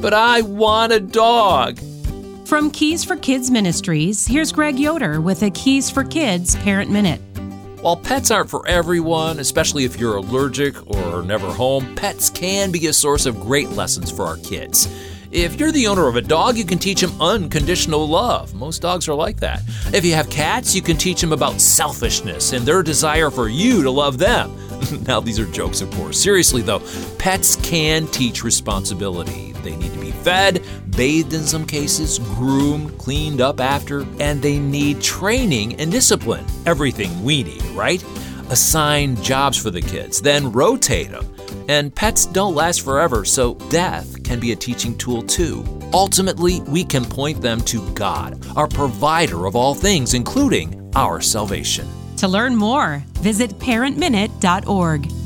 but I want a dog. From Keys for Kids Ministries, here's Greg Yoder with a Keys for Kids Parent Minute. While pets aren't for everyone, especially if you're allergic or never home, pets can be a source of great lessons for our kids. If you're the owner of a dog, you can teach them unconditional love. Most dogs are like that. If you have cats, you can teach them about selfishness and their desire for you to love them. Now, these are jokes, of course. Seriously, though, pets can teach responsibility. They need to be fed, bathed in some cases, groomed, cleaned up after, and they need training and discipline. Everything we need, right? Assign jobs for the kids, then rotate them. And pets don't last forever, so death can be a teaching tool too. Ultimately, we can point them to God, our provider of all things, including our salvation. To learn more, visit parentminute.org.